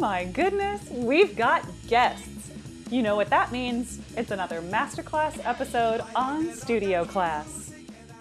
my goodness, we've got guests. You know what that means. It's another masterclass episode on Studio Class.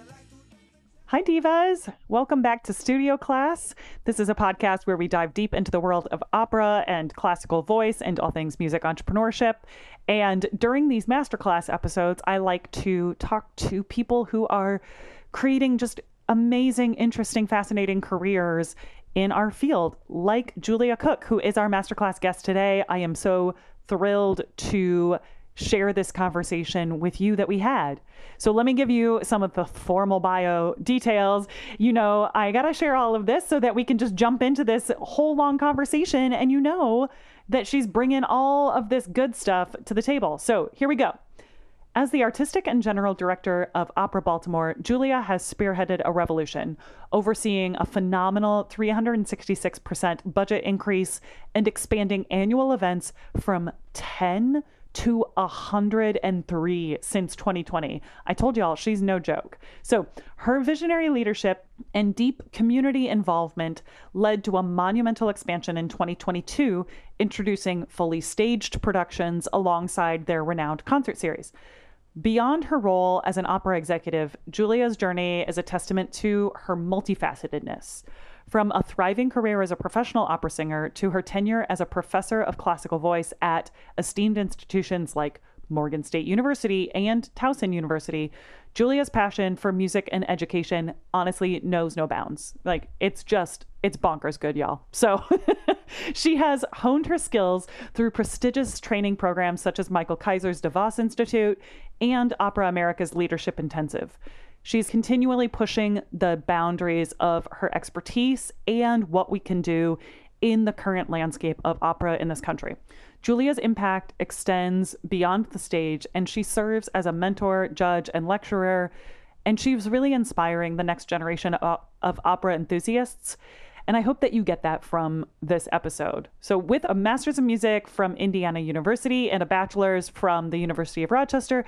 Hi divas, welcome back to Studio Class. This is a podcast where we dive deep into the world of opera and classical voice and all things music entrepreneurship. And during these masterclass episodes, I like to talk to people who are creating just amazing, interesting, fascinating careers in our field, like Julia Cook, who is our masterclass guest today. I am so thrilled to share this conversation with you that we had. So let me give you some of the formal bio details. You know, I got to share all of this so that we can just jump into this whole long conversation, and you know that she's bringing all of this good stuff to the table. So here we go. As the artistic and general director of Opera Baltimore, Julia has spearheaded a revolution, overseeing a phenomenal 366% budget increase and expanding annual events from 10 to 103 since 2020. I told y'all, she's no joke. So her visionary leadership and deep community involvement led to a monumental expansion in 2022, introducing fully staged productions alongside their renowned concert series. Beyond her role as an opera executive, Julia's journey is a testament to her multifacetedness. From a thriving career as a professional opera singer to her tenure as a professor of classical voice at esteemed institutions like Morgan State University and Towson University, Julia's passion for music and education honestly knows no bounds. Like, it's bonkers good, y'all. So she has honed her skills through prestigious training programs such as Michael Kaiser's DeVos Institute and Opera America's Leadership Intensive. She's continually pushing the boundaries of her expertise and what we can do in the current landscape of opera in this country. Julia's impact extends beyond the stage, and she serves as a mentor, judge, and lecturer, and she's really inspiring the next generation of opera enthusiasts. And I hope that you get that from this episode. So with a master's in music from Indiana University and a bachelor's from the University of Rochester,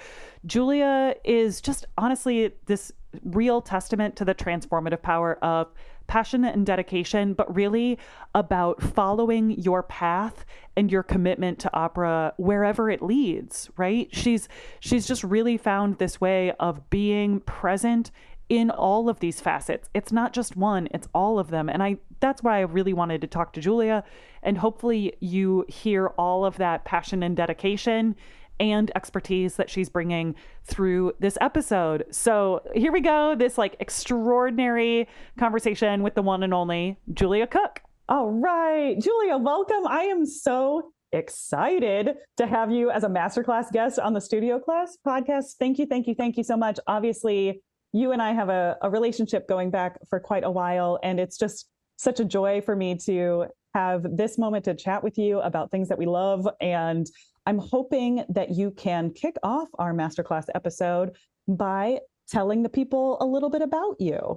Julia is just honestly this real testament to the transformative power of passion and dedication, but really about following your path and your commitment to opera wherever it leads, right? She's just really found this way of being present in all of these facets. It's not just one, it's all of them. And that's why I really wanted to talk to Julia. And hopefully you hear all of that passion and dedication and expertise that she's bringing through this episode. So here we go, this like extraordinary conversation with the one and only Julia Cook. All right, Julia, welcome. I am so excited to have you as a masterclass guest on the Studio Class podcast. Thank you so much. Obviously, you and I have a relationship going back for quite a while, and it's just such a joy for me to have this moment to chat with you about things that we love. And I'm hoping that you can kick off our masterclass episode by telling the people a little bit about you.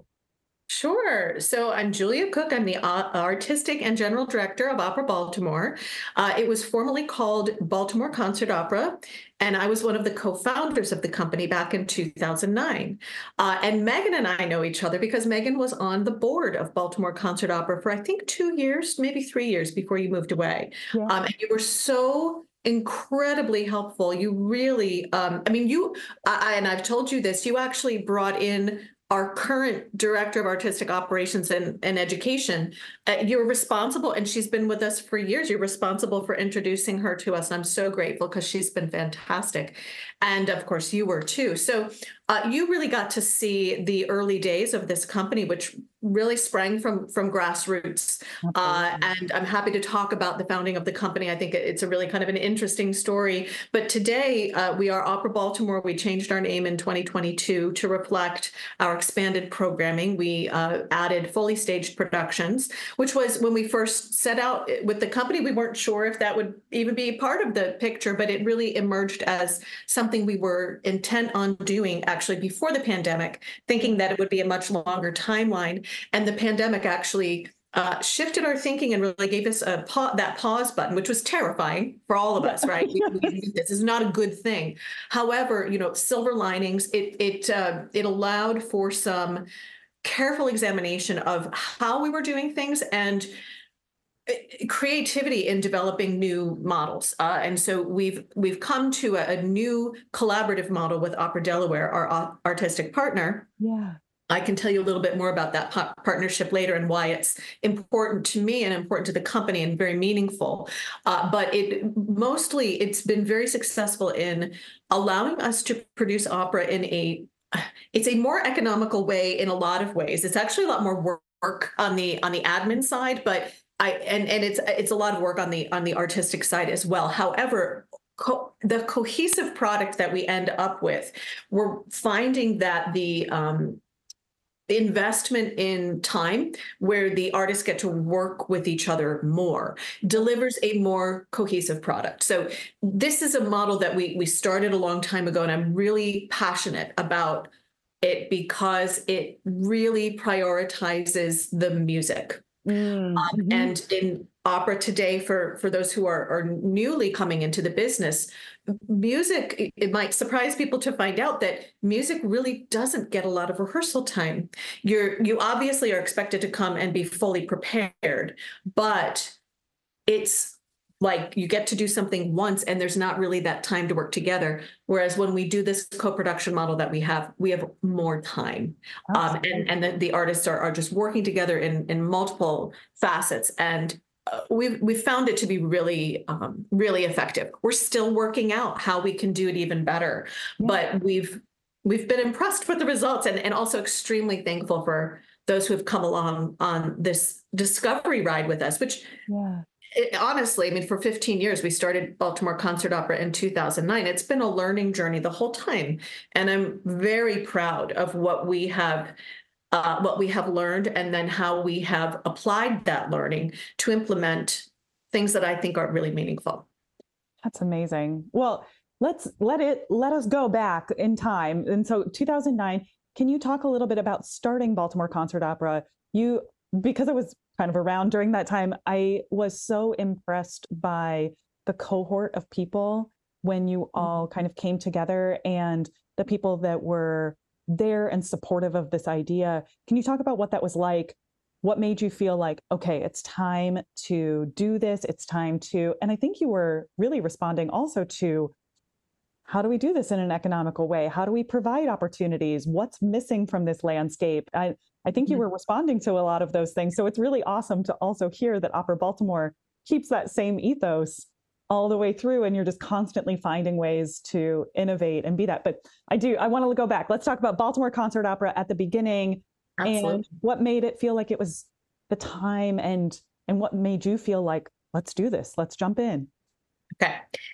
Sure. So I'm Julia Cook. I'm the artistic and general director of Opera Baltimore. It was formerly called Baltimore Concert Opera, and I was one of the co-founders of the company back in 2009. And Megan and I know each other because Megan was on the board of Baltimore Concert Opera for, I think, 2 years, maybe 3 years before you moved away. Yeah. And you were so incredibly helpful. You really, and I've told you this, you actually brought in our current director of artistic operations and education. You're responsible, and she's been with us for years. You're responsible for introducing her to us. And I'm so grateful because she's been fantastic. And of course you were too. So you really got to see the early days of this company, which really sprang from grassroots. And I'm happy to talk about the founding of the company. I think it's a really kind of an interesting story. But today we are Opera Baltimore. We changed our name in 2022 to reflect our expanded programming. We added fully staged productions, which was when we first set out with the company, we weren't sure if that would even be part of the picture, but it really emerged as something we were intent on doing actually before the pandemic, thinking that it would be a much longer timeline. And the pandemic actually shifted our thinking and really gave us that pause button, which was terrifying for all of us, right? This is not a good thing. However, silver linings, it allowed for some careful examination of how we were doing things and creativity in developing new models. And so we've come to a new collaborative model with Opera Delaware, our artistic partner. Yeah. I can tell you a little bit more about that partnership later and why it's important to me and important to the company and very meaningful. But it's been very successful in allowing us to produce opera it's a more economical way in a lot of ways. It's actually a lot more work on the admin side, but it's a lot of work on the artistic side as well. However, the cohesive product that we end up with, we're finding that the investment in time where the artists get to work with each other more delivers a more cohesive product. So this is a model that we started a long time ago, and I'm really passionate about it because it really prioritizes the music. Mm-hmm. And in opera today, for those who are newly coming into the business, music, it might surprise people to find out that music really doesn't get a lot of rehearsal time. You obviously are expected to come and be fully prepared, but it's like you get to do something once and there's not really that time to work together. Whereas when we do this co-production model that we have more time. And the artists are just working together in multiple facets. And we've found it to be really, really effective. We're still working out how we can do it even better, but we've been impressed with the results and also extremely thankful for those who have come along on this discovery ride with us, which honestly, I mean, for 15 years, we started Baltimore Concert Opera in 2009. It's been a learning journey the whole time. And I'm very proud of what we have learned and then how we have applied that learning to implement things that I think are really meaningful. That's amazing. Well, let us go back in time. And so 2009, can you talk a little bit about starting Baltimore Concert Opera? Because I was kind of around during that time, I was so impressed by the cohort of people when you all kind of came together and the people that were there and supportive of this idea. Can you talk about what that was like? What made you feel like, okay, it's time to do this. It's time to, and I think you were really responding also to, how do we do this in an economical way? How do we provide opportunities? What's missing from this landscape? I think you were responding to a lot of those things. So it's really awesome to also hear that Opera Baltimore keeps that same ethos all the way through, and you're just constantly finding ways to innovate and be that. But I want to go back. Let's talk about Baltimore Concert Opera at the beginning. Absolutely. And what made it feel like it was the time, and what made you feel like, let's do this, let's jump in. Okay.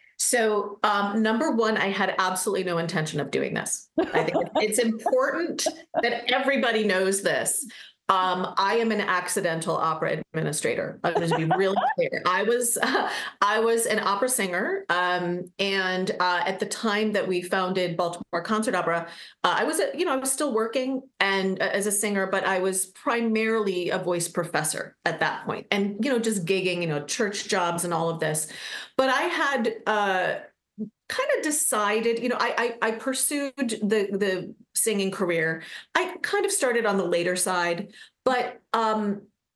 So number one, I had absolutely no intention of doing this. I think it's important that everybody knows this. I am an accidental opera administrator. I'm going to be really clear. I was an opera singer, and at the time that we founded Baltimore Concert Opera, I was still working and as a singer, but I was primarily a voice professor at that point, and just gigging, church jobs and all of this. But I had kind of decided, I pursued the singing career. I kind of started on the later side, but I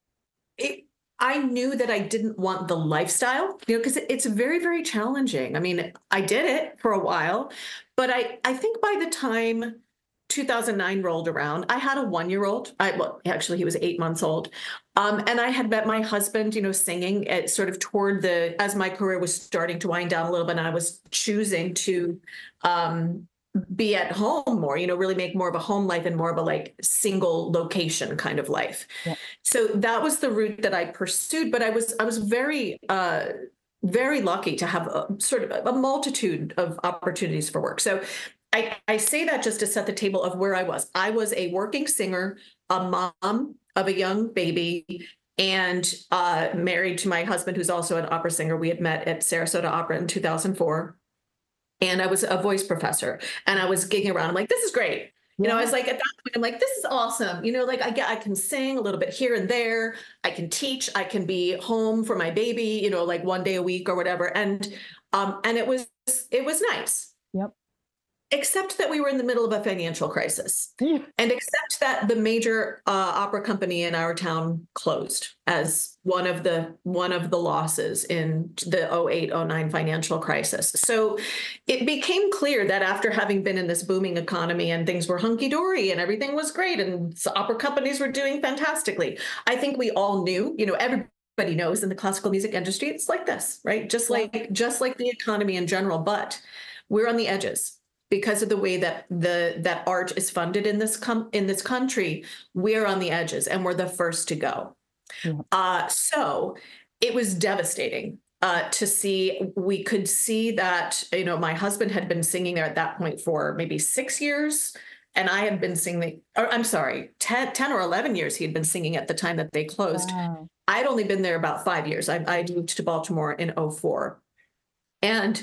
knew that I didn't want the lifestyle, because it's very, very challenging. I mean, I did it for a while, but I think by the time 2009 rolled around, I had a 1-year-old. Well, actually, he was 8 months old. And I had met my husband, singing at sort of as my career was starting to wind down a little bit, and I was choosing to be at home more, really make more of a home life and more of a single location kind of life. Yeah. So that was the route that I pursued. But I was very, very lucky to have sort of a multitude of opportunities for work. So I say that just to set the table of where I was. I was a working singer, a mom of a young baby, and married to my husband, who's also an opera singer. We had met at Sarasota Opera in 2004. And I was a voice professor, and I was gigging around. I'm like, this is great. I was like, at that point, I'm like, this is awesome. I can sing a little bit here and there. I can teach. I can be home for my baby, like one day a week or whatever. And it was nice. Yep. except that we were in the middle of a financial crisis, Yeah. and except that the major opera company in our town closed as one of the losses in the 08-09 financial crisis. So it became clear that after having been in this booming economy and things were hunky-dory and everything was great and opera companies were doing fantastically, I think we all knew, everybody knows in the classical music industry, it's like this, right? Just like the economy in general, but we're on the edges because of the way that that art is funded in this country. We're on the edges, and we're the first to go. Yeah. So it was devastating to see. We could see that my husband had been singing there at that point for maybe 6 years, and I had been singing. Or, I'm sorry, 10 or 11 years he had been singing at the time that they closed. Wow. I'd only been there about 5 years. I moved to Baltimore in 04, and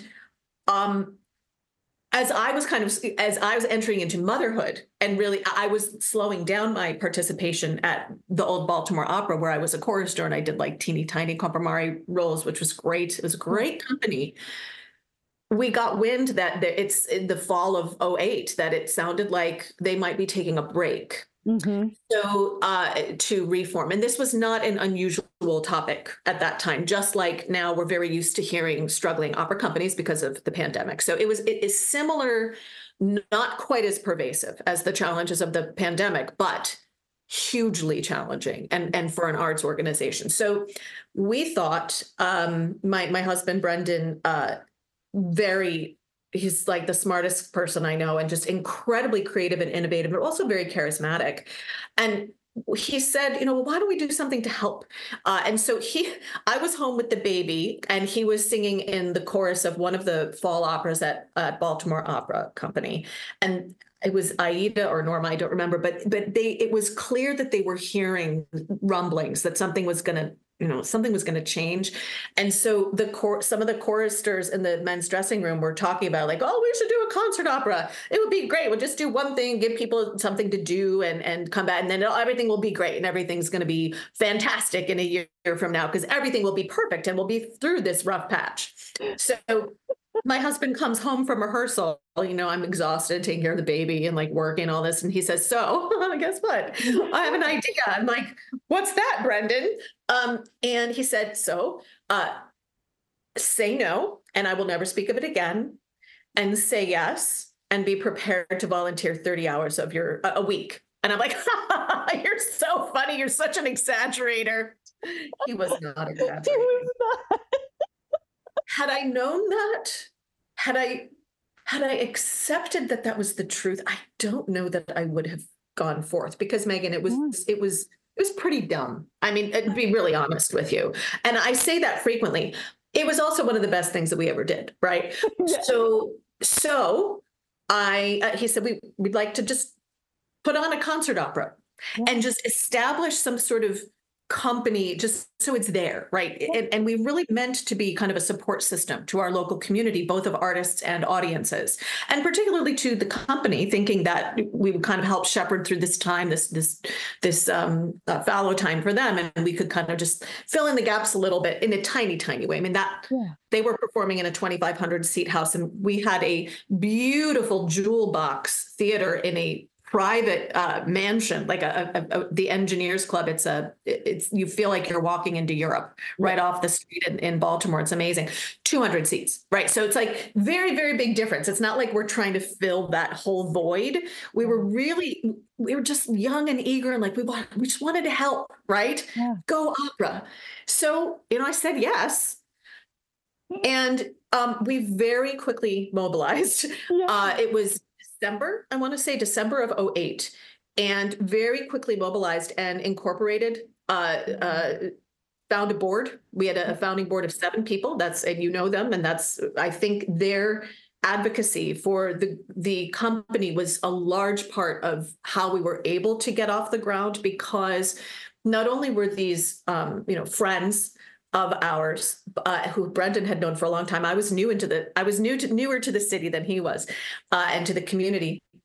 as I was entering into motherhood, and really I was slowing down my participation at the Old Baltimore Opera, where I was a chorister and I did like teeny tiny compromise roles, which was great. It was a great company. We got wind that it's in the fall of 08 that it sounded like they might be taking a break. Mm-hmm. So to reform, and this was not an unusual topic at that time. Just like now, we're very used to hearing struggling opera companies because of the pandemic. So it is similar, not quite as pervasive as the challenges of the pandemic, but hugely challenging, and for an arts organization. So we thought, my husband Brendan, he's like the smartest person I know, and just incredibly creative and innovative, but also very charismatic. And he said, well, why don't we do something to help? And so I was home with the baby, and he was singing in the chorus of one of the fall operas at Baltimore Opera Company. And it was Aida or Norma, I don't remember, but it was clear that they were hearing rumblings that something was going to change. And so some of the choristers in the men's dressing room were talking about, like, oh, we should do a concert opera. It would be great. We'll just do one thing, give people something to do, and come back, and then everything will be great, and everything's going to be fantastic in a year from now, because everything will be perfect, and we'll be through this rough patch. So my husband comes home from rehearsal. I'm exhausted taking care of the baby and like working all this. And he says, so guess what? I have an idea. I'm like, what's that, Brendan? And he said, say no, and I will never speak of it again, and say yes, and be prepared to volunteer 30 hours of a week. And I'm like, you're so funny. You're such an exaggerator. He was not exaggerating. He was not. Had I known that, had I accepted that was the truth, I don't know that I would have gone forth, because Megan, it was pretty dumb. I mean, to be really honest with you. And I say that frequently. It was also one of the best things that we ever did, right? Yeah. So he said, we'd like to just put on a concert opera, yeah, and just establish some sort of company, just so it's there, right? And we really meant to be kind of a support system to our local community, both of artists and audiences, and particularly to the company, thinking that we would kind of help shepherd through this time, this fallow time for them, and we could kind of just fill in the gaps a little bit in a tiny way. I mean, they were performing in a 2,500 seat house, and we had a beautiful jewel box theater in a private mansion, like the Engineers Club. It's you feel like you're walking into Europe right off the street in Baltimore. It's amazing. 200 seats, right? So it's like very, very big difference. It's not like we're trying to fill that whole void. We were just young and eager, and like we just wanted to help, right? Yeah. Go opera. So, I said yes. And we very quickly mobilized. Yeah. It was I want to say December of 2008, and very quickly mobilized and incorporated, found a board. We had a founding board of 7 people. And you know them. And that's, I think, their advocacy for the company was a large part of how we were able to get off the ground, because not only were these, friends of ours, who Brendan had known for a long time. I was newer to the city than he was, and to the community.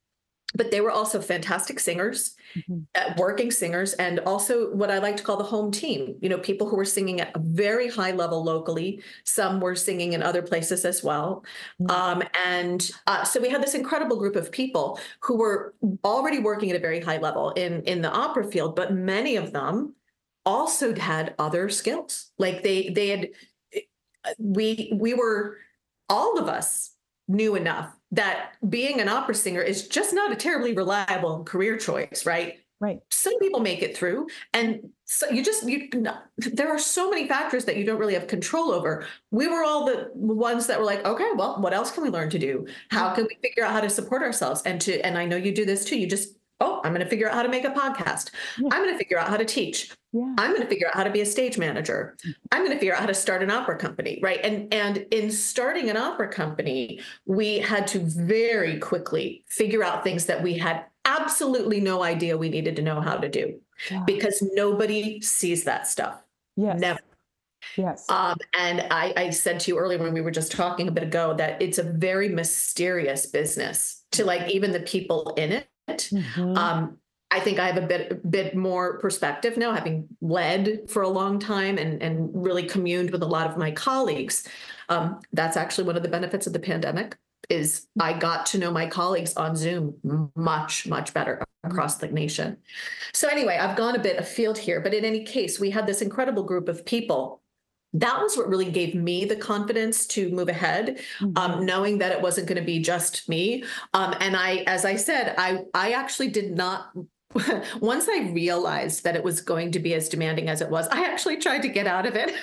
but they were also fantastic singers, Mhm. working singers, and also what I like to call the home team. People who were singing at a very high level locally. Some were singing in other places as well. And so we had this incredible group of people who were already working at a very high level in the opera field, but many of them also had other skills. Like they had, we were, all of us knew enough that being an opera singer is just not a terribly reliable career choice, right? Right. Some people make it through, and so there are so many factors that you don't really have control over. We were all the ones that were like, okay, well, what else can we learn to do? How can we figure out how to support ourselves? And I know you do this too. I'm going to figure out how to make a podcast. Yeah. I'm going to figure out how to teach. Yeah. I'm going to figure out how to be a stage manager. I'm going to figure out how to start an opera company, right? And in starting an opera company, we had to very quickly figure out things that we had absolutely no idea we needed to know how to do, because nobody sees that stuff. Yes. Never. Yes. And I said to you earlier when we were just talking a bit ago that it's a very mysterious business to like even the people in it. I think I have a bit more perspective now, having led for a long time and really communed with a lot of my colleagues. That's actually one of the benefits of the pandemic, is I got to know my colleagues on Zoom much, much better across the nation. So anyway, I've gone a bit afield here, but in any case, we had this incredible group of people. That was what really gave me the confidence to move ahead, knowing that it wasn't going to be just me. And as I said, I actually did not. Once I realized that it was going to be as demanding as it was, I actually tried to get out of it.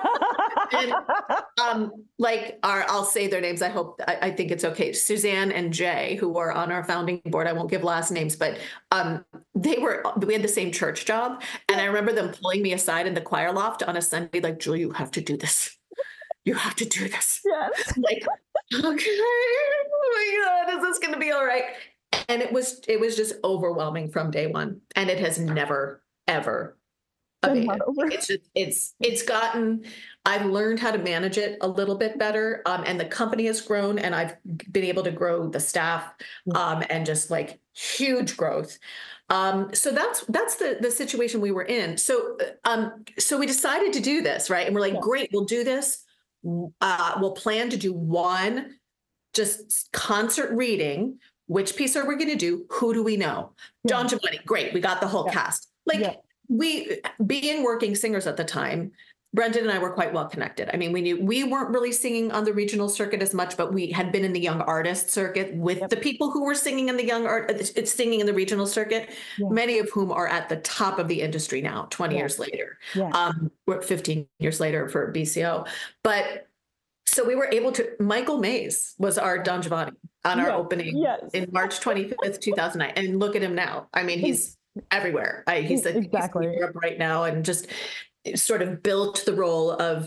I'll say their names. I think it's okay. Suzanne and Jay, who were on our founding board. I won't give last names, but we had the same church job. And I remember them pulling me aside in the choir loft on a Sunday, like, Julie, you have to do this. You have to do this. Yes. Like, okay, oh my God, is this going to be all right? And it was just overwhelming from day one. And it has never, ever abated. It's gotten, I've learned how to manage it a little bit better. And the company has grown, and I've been able to grow the staff, and just like huge growth. So that's the situation we were in. So we decided to do this, right? And we're like, great, we'll do this. We'll plan to do one just concert reading. Which piece are we going to do? Who do we know? Don Giovanni. Great. We got the whole cast. We, being working singers at the time, Brendan and I were quite well connected. I mean, we weren't really singing on the regional circuit as much, but we had been in the young artist circuit with the people who were singing in singing in the regional circuit, many of whom are at the top of the industry now, 20 years later, 15 years later for BCO. But so we were able to, Michael Mays was our Don Giovanni on our opening in March 25th, 2009. And look at him now. I mean, he's everywhere. He's in Europe right now, and just sort of built the role of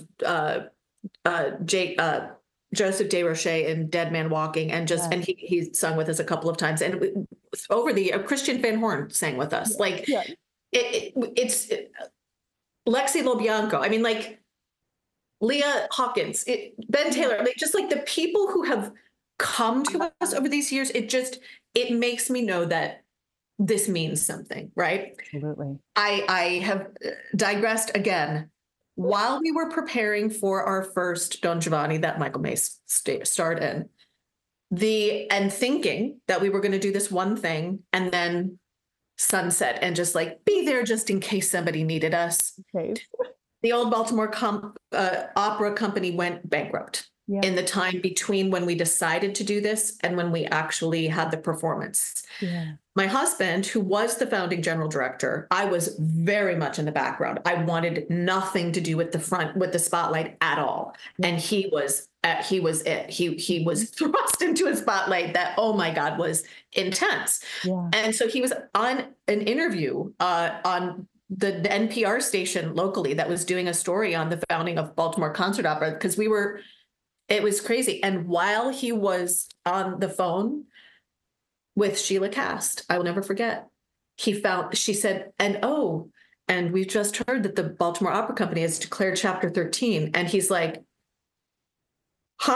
Joseph Desrochers in Dead Man Walking, and and he sung with us a couple of times. And Christian Van Horn sang with us. It's Lexi Lobianco. I mean, like, Leah Hawkins, Ben Taylor, just like the people who have come to us over these years, it makes me know that this means something, right? Absolutely. I have digressed again. While we were preparing for our first Don Giovanni that Michael Mays starred in, and thinking that we were going to do this one thing and then sunset and just like be there just in case somebody needed us. Okay. The old Baltimore Opera Company went bankrupt in the time between when we decided to do this and when we actually had the performance. My husband, who was the founding general director, I was very much in the background. I wanted nothing to do with the spotlight at all. And he was it. He was thrust into a spotlight that, oh my God, was intense. And so he was on an interview on the NPR station locally that was doing a story on the founding of Baltimore Concert Opera, because it was crazy. And while he was on the phone with Sheila Cast, I will never forget, she said, and we've just heard that the Baltimore Opera Company has declared Chapter 13. And he's like, huh?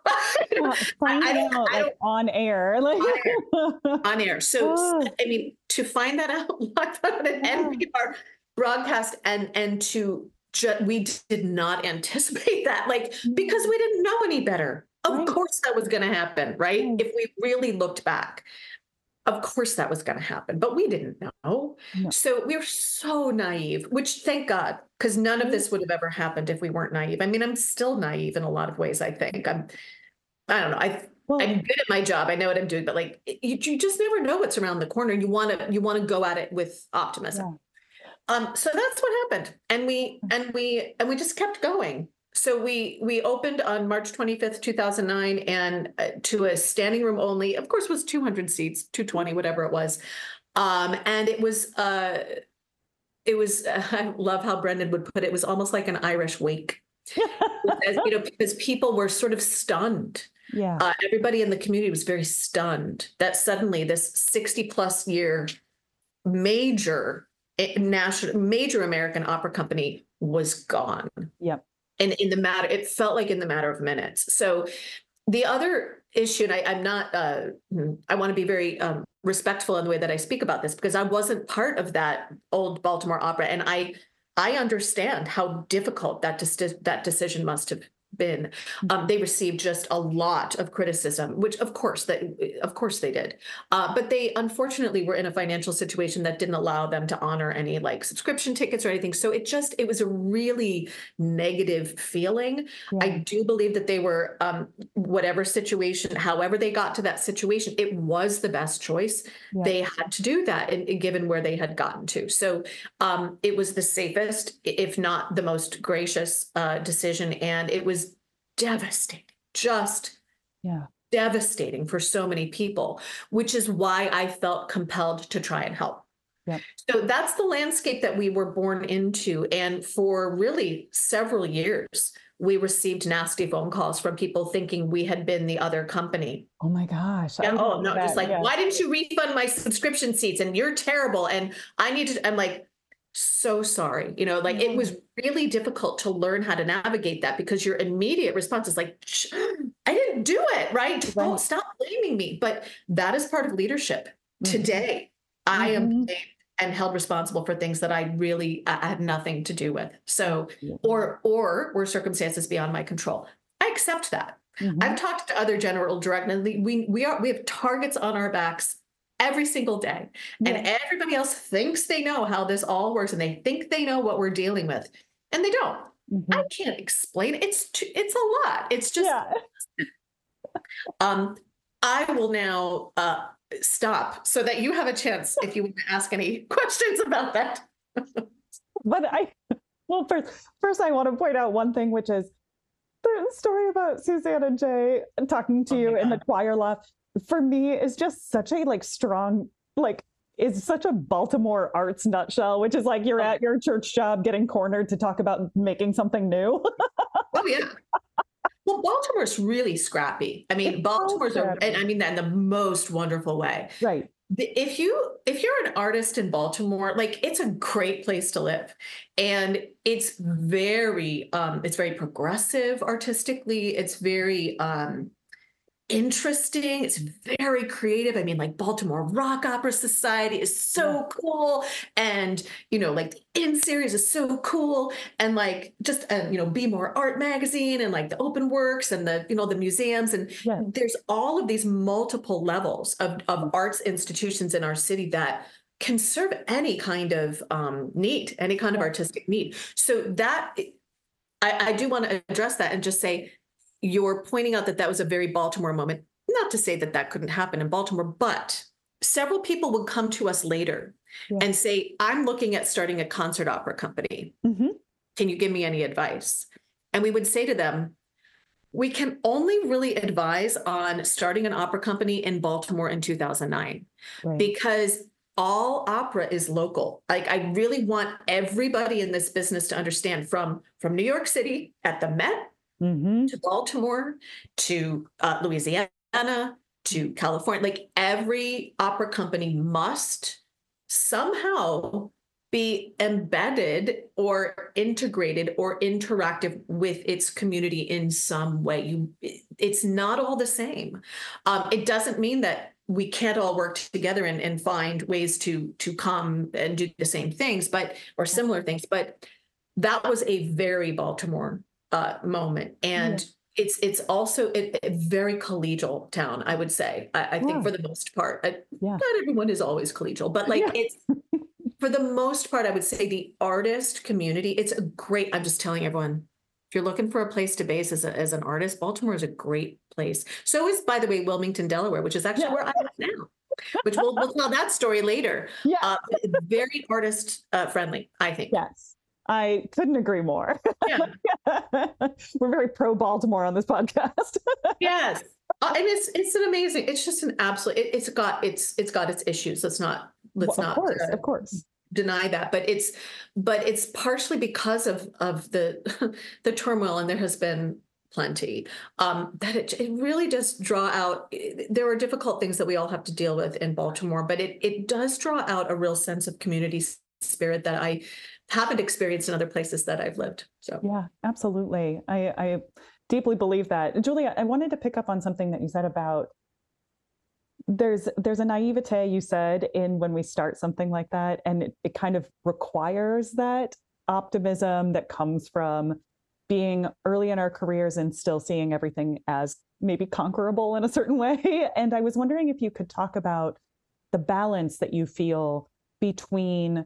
Finding out I like don't on air, like on air, on air. So, oh, I mean, to find that out live on an yeah, NPR broadcast and we did not anticipate that, like, because mm, we didn't know any better. Of right, course that was going to happen, right? right. If we really looked back. Of course that was going to happen, but we didn't know. No, So we were so naive, which thank God, because none of right. this would have ever happened if we weren't naive. I mean, I'm still naive in a lot of ways, I think. I don't know. Well, I'm good at my job. I know what I'm doing, but like you just never know what's around the corner. You want to go at it with optimism. yeah, So that's what happened. And we just kept going. So we opened on March 25th, 2009, and to a standing room only, of course, was 200 seats, 220, whatever it was. And it was I love how Brendan would put it, it was almost like an Irish wake. Because people were sort of stunned. yeah, Everybody in the community was very stunned that suddenly this 60 plus year major major American opera company was gone. yep, And it felt like in the matter of minutes. So the other issue, and I'm not, I want to be very respectful in the way that I speak about this because I wasn't part of that old Baltimore opera, and I understand how difficult that decision must have been. They received just a lot of criticism, which of course they did. But they unfortunately were in a financial situation that didn't allow them to honor any like subscription tickets or anything. So it was a really negative feeling. I yeah, do believe that they were, whatever situation, however they got to that situation, it was the best choice. yep, They had to do that, and given where they had gotten to. So it was the safest, if not the most gracious decision. And it was devastating, just yeah, devastating for so many people, which is why I felt compelled to try and help. yep, So that's the landscape that we were born into. And for really several years, we received nasty phone calls from people thinking we had been the other company. oh my gosh, I Yeah, oh remember no, just that, like, yeah, why didn't you refund my subscription seats? And you're terrible. And I'm like, so sorry. Like it yeah, was really difficult to learn how to navigate that because your immediate response is like, I didn't do it, right? Don't right, stop blaming me. But that is part of leadership. mm-hmm, Today, I am mm-hmm, blamed and held responsible for things that I had nothing to do with. So, absolutely, or were circumstances beyond my control. I accept that. mm-hmm, I've talked to other general directors. We have targets on our backs every single day, and yeah, everybody else thinks they know how this all works, and they think they know what we're dealing with, and they don't. mm-hmm, I can't explain it. It's a lot. It's just yeah. um, I will now stop so that you have a chance if you want to ask any questions about that. But well, first I want to point out one thing, which is the story about Suzanne and Jay talking to Oh you my in the God. choir loft for me is just such a like strong, like is such a Baltimore arts nutshell, which is like you're Oh, at your church job getting cornered to talk about making something new. oh yeah. Well, Baltimore's really scrappy. I mean, It's so and scrappy. I mean that in the most wonderful way. Right. If you're an artist in Baltimore, like it's a great place to live, and it's very progressive artistically. It's very interesting. It's very creative. I mean, like Baltimore Rock Opera Society is Yeah. so cool. And, like the In series is so cool. And like just, Be More Art Magazine and like the Open Works and the museums. And Yeah. there's all of these multiple levels of arts institutions in our city that can serve any kind of need, any kind of Yeah. artistic need. So that I do want to address that and just say, you're pointing out that was a very Baltimore moment. Not to say that couldn't happen in Baltimore, but several people would come to us later Yeah. and say, I'm looking at starting a concert opera company. Mm-hmm. Can you give me any advice? And we would say to them, we can only really advise on starting an opera company in Baltimore in 2009 Right. because all opera is local. Like I really want everybody in this business to understand from New York City at the Met Mm-hmm. to Baltimore, to Louisiana, to California. Like every opera company must somehow be embedded or integrated or interactive with its community in some way. it's not all the same. It doesn't mean that we can't all work together and find ways to come and do the same things, or similar things. But that was a very Baltimore moment, and it's also a very collegial town, I would say. I think for the most part, not everyone is always collegial, but like it's for the most part, I would say the artist community. It's a great. I'm just telling everyone, if you're looking for a place to base as an artist, Baltimore is a great place. So is, by the way, Wilmington, Delaware, which is actually where I am now, which we'll tell that story later. Yeah. Very artist friendly, I think. Yes, I couldn't agree more. Yeah. We're very pro Baltimore on this podcast. Yes. And it's an amazing, it's just an absolute, it's got its issues. Let's not of course. deny that, but it's partially because of the the turmoil, and there has been plenty, that it really does draw out. There are difficult things that we all have to deal with in Baltimore, but it does draw out a real sense of community spirit that I haven't experienced in other places that I've lived. So yeah, absolutely. I deeply believe that. Julia, I wanted to pick up on something that you said about there's a naivete, you said, in when we start something like that, and it kind of requires that optimism that comes from being early in our careers and still seeing everything as maybe conquerable in a certain way. And I was wondering if you could talk about the balance that you feel between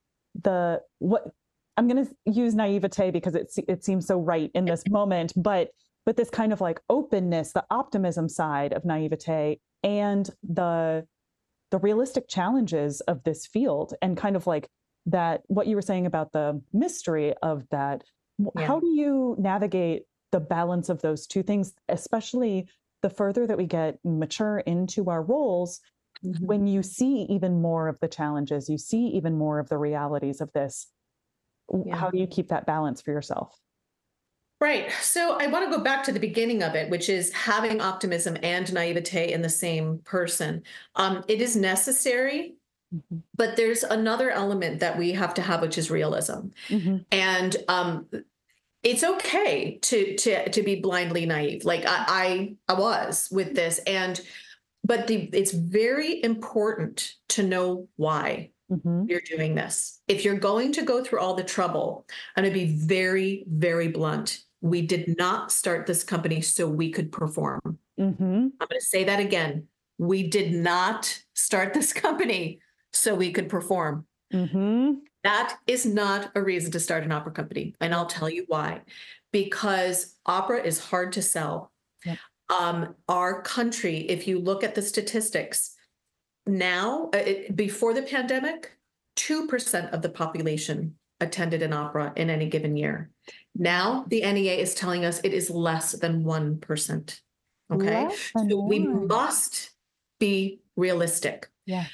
what I'm going to use naivete because it seems so right in this moment, but this kind of like openness, the optimism side of naivete, and the realistic challenges of this field, and kind of like that, what you were saying about the mystery of that. Yeah. How do you navigate the balance of those two things, especially the further that we get mature into our roles, when you see even more of the challenges, you see even more of the realities of this? How do you keep that balance for yourself? Right. So I want to go back to the beginning of it, which is having optimism and naivete in the same person. It is necessary, but there's another element that we have to have, which is realism. And it's okay to be blindly naive, like I was with this, but it's very important to know why you're doing this. If you're going to go through all the trouble, I'm going to be very, very blunt. We did not start this company so we could perform. I'm going to say that again. We did not start this company so we could perform. That is not a reason to start an opera company. And I'll tell you why. Because opera is hard to sell. Yep. Our country, if you look at the statistics, now, before the pandemic, 2% of the population attended an opera in any given year. Now, the NEA is telling us it is less than 1%. Okay? So we must be realistic. Yeah.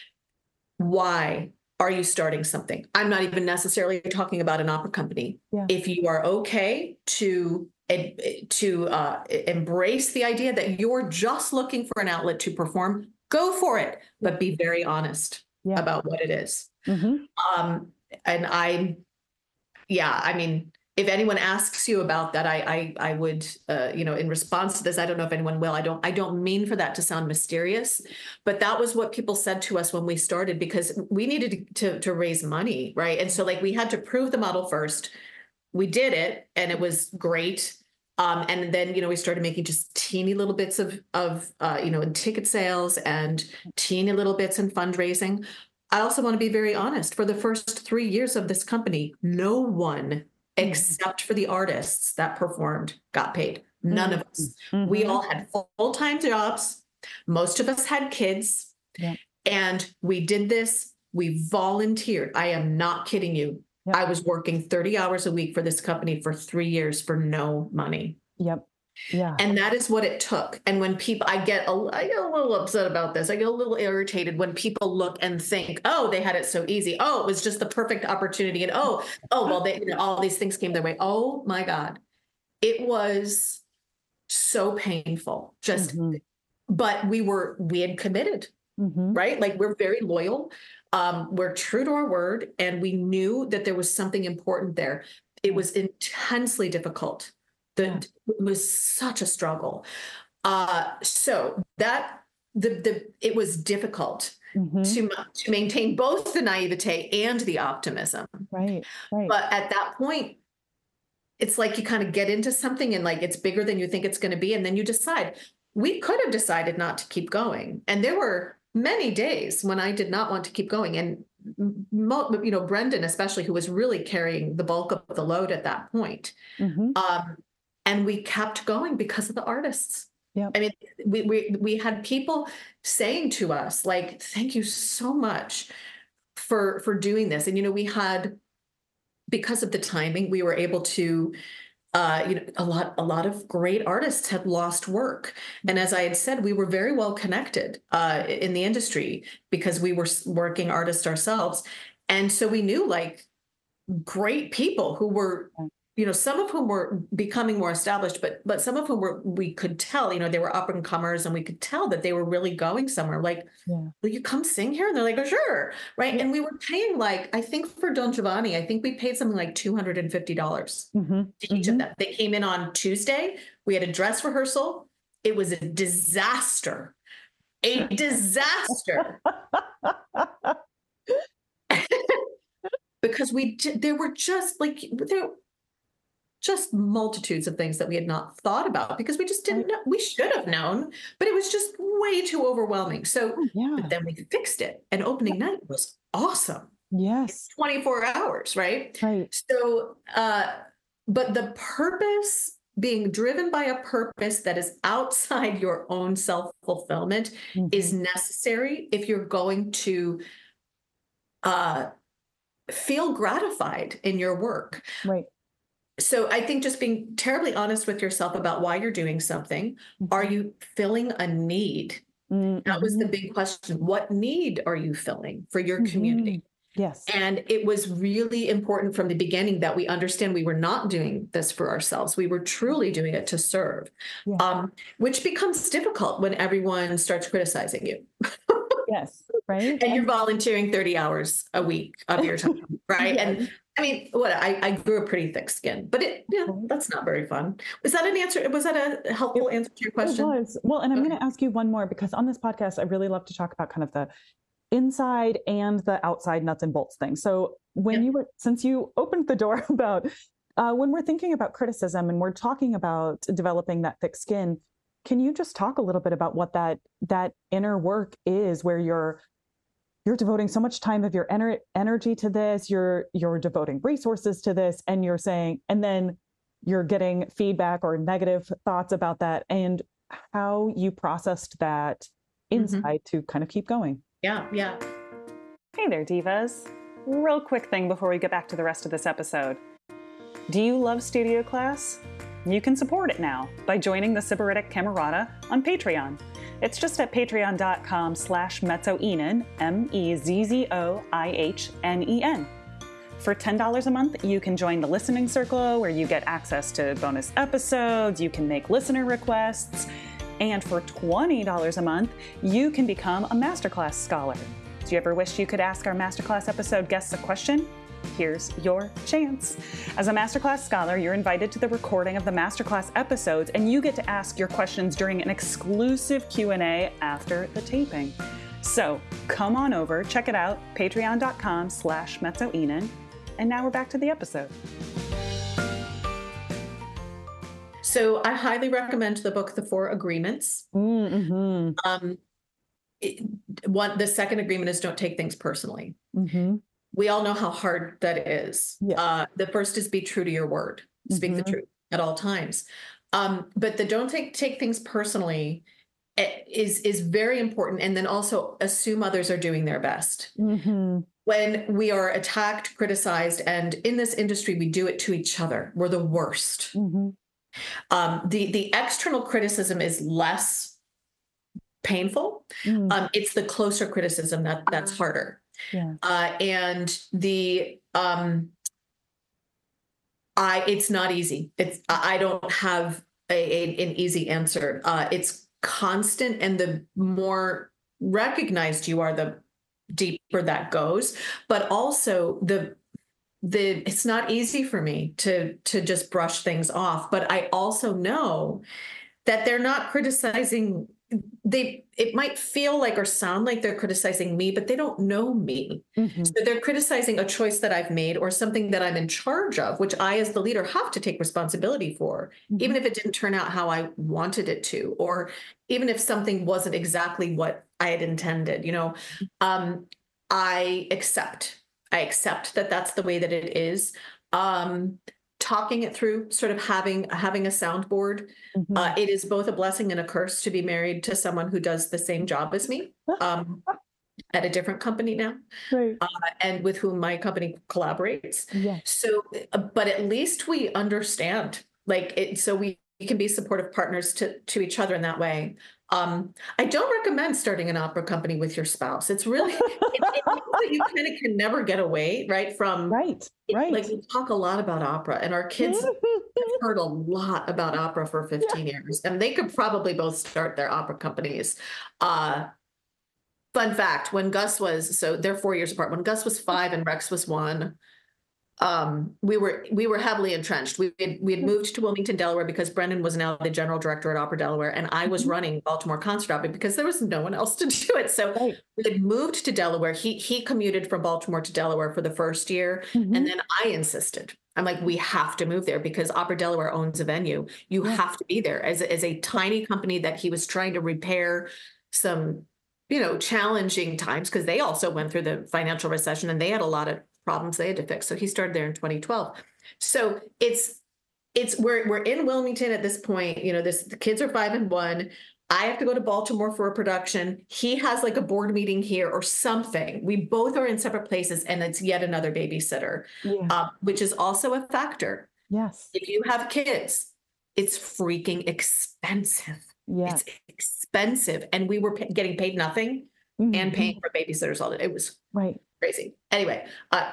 Why are you starting something? I'm not even necessarily talking about an opera company. Yeah. If you are okay to embrace the idea that you're just looking for an outlet to perform, go for it, but be very honest about what it is. I mean, if anyone asks you about that, I would, in response to this, I don't know if anyone will. I don't mean for that to sound mysterious, but that was what people said to us when we started, because we needed to raise money, right? And so, like, we had to prove the model first. We did it, and it was great. And then, we started making just teeny little bits of in ticket sales and teeny little bits in fundraising. I also want to be very honest. For the first 3 years of this company, no one except for the artists that performed got paid. None of us. We all had full-time jobs. Most of us had kids. Yeah. And we did this. We volunteered. I am not kidding you. Yep. I was working 30 hours a week for this company for 3 years for no money. Yep. Yeah. And that is what it took. And when people, I get a little upset about this. I get a little irritated when people look and think, oh, they had it so easy. Oh, it was just the perfect opportunity. And well, all these things came their way. Oh my God. It was so painful. But we had committed, right? Like, we're very loyal. We're true to our word, and we knew that there was something important there. It was intensely difficult. It was such a struggle. So that it was difficult Hmm. to maintain both the naivete and the optimism. Right, right. But at that point, it's like you kind of get into something and like it's bigger than you think it's going to be. And then you decide. We could have decided not to keep going. And there were many days when I did not want to keep going. And, Brendan, especially, who was really carrying the bulk of the load at that point. Hmm. Um, and we kept going because of the artists. Yep. I mean, we had people saying to us, like, thank you so much for doing this. And, we had, because of the timing, we were able to, a lot of great artists had lost work. And as I had said, we were very well connected in the industry because we were working artists ourselves. And so we knew like great people who were, some of whom were becoming more established, but some of whom we could tell, they were up and comers, and we could tell that they were really going somewhere. Like, Yeah. will you come sing here? And they're like, oh, sure. Right. Yeah. And we were paying, like, I think for Don Giovanni, I think we paid something like $250 Hmm. to each of them. They came in on Tuesday. We had a dress rehearsal. It was a disaster. A disaster. Because there were just multitudes of things that we had not thought about because we just didn't know. We should have known, but it was just way too overwhelming. So, Yeah. but then we fixed it. And opening night was awesome. Yes. 24 hours, right? Right. So, but the purpose, being driven by a purpose that is outside your own self-fulfillment, is necessary if you're going to feel gratified in your work. Right. So I think just being terribly honest with yourself about why you're doing something. Are you filling a need? That was the big question. What need are you filling for your community? Yes. And it was really important from the beginning that we understand we were not doing this for ourselves. We were truly doing it to serve, which becomes difficult when everyone starts criticizing you. Yes. Right. And you're volunteering 30 hours a week of your time, right? Yes. And I mean, I grew a pretty thick skin, but that's not very fun. Was that an answer? Was that a helpful answer to your question? It was. Well, and I'm going to ask you one more, because on this podcast, I really love to talk about kind of the inside and the outside nuts and bolts thing. So since you opened the door about when we're thinking about criticism and we're talking about developing that thick skin, can you just talk a little bit about what that inner work is, where you're devoting so much time of your energy to this, you're devoting resources to this, and you're saying, and then you're getting feedback or negative thoughts about that, and how you processed that inside to kind of keep going. Yeah. Hey there, divas. Real quick thing before we get back to the rest of this episode. Do you love Studio Class? You can support it now by joining the Sybaritic Camerata on Patreon. It's just at patreon.com/mezzoinen, MEZZOIHNEN. For $10 a month, you can join the listening circle, where you get access to bonus episodes, you can make listener requests, and for $20 a month, you can become a Masterclass Scholar. Do you ever wish you could ask our Masterclass episode guests a question? Here's your chance. As a Masterclass Scholar, you're invited to the recording of the Masterclass episodes, and you get to ask your questions during an exclusive Q&A after the taping. So come on over, check it out, patreon.com/mezzoinen. And now we're back to the episode. So I highly recommend the book, The Four Agreements. The second agreement is don't take things personally. We all know how hard that is. Yeah. The first is be true to your word. Speak the truth at all times. But the don't take things personally is very important. And then also assume others are doing their best. When we are attacked, criticized, and in this industry, we do it to each other. We're the worst. The external criticism is less painful. It's the closer criticism that's harder. Yeah. And it's not easy. I don't have an easy answer. It's constant, and the more recognized you are, the deeper that goes. But also it's not easy for me to just brush things off. But I also know that they're not criticizing, it might feel like or sound like they're criticizing me, but they don't know me. So they're criticizing a choice that I've made or something that I'm in charge of, which I, as the leader, have to take responsibility for, even if it didn't turn out how I wanted it to, or even if something wasn't exactly what I had intended, I accept that that's the way that it is. Talking it through, sort of having a soundboard. It is both a blessing and a curse to be married to someone who does the same job as me, at a different company now, Right. and with whom my company collaborates. Yes. So, but at least we understand, like it, so we can be supportive partners to each other in that way. I don't recommend starting an opera company with your spouse. It's really, it means that you kind of can never get away, right? From, Right. like we talk a lot about opera, and our kids have heard a lot about opera for 15 years, and they could probably both start their opera companies. Fun fact, when Gus was, so they're 4 years apart, when Gus was 5 and Rex was 1, we were heavily entrenched. We had moved to Wilmington, Delaware, because Brendan was now the general director at Opera Delaware, and I was running Baltimore Concert Opera because there was no one else to do it. So we had moved to Delaware. He commuted from Baltimore to Delaware for the first year, and then I insisted. I'm like, we have to move there because Opera Delaware owns a venue. You have to be there. As a tiny company that he was trying to repair some, challenging times, because they also went through the financial recession and they had a lot of problems they had to fix. So he started there in 2012. So we're in Wilmington at this point. The kids are 5 and 1. I have to go to Baltimore for a production. He has like a board meeting here or something. We both are in separate places, and it's yet another babysitter, which is also a factor. Yes. If you have kids, it's freaking expensive. Yes. It's expensive. And we were getting paid nothing and paying for babysitters all the day. It was crazy. Anyway,